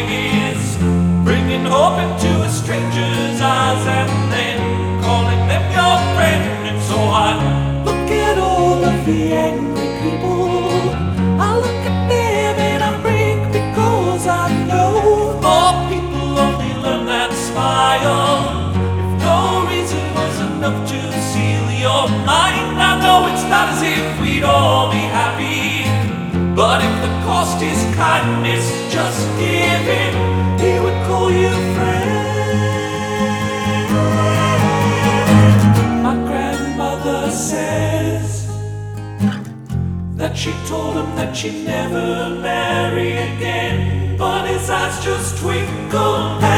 years, bringing hope into a stranger's eyes and then calling them your friend. And so I look at all of the angry people, I look at them and I break, because I know more people only learn that smile if no reason was enough to seal your mind. I know it's not as if we'd all be happy, but if the cost is kindness, just give it. He would call you friend. My grandmother says that she told him that she'd never marry again, but his eyes just twinkled.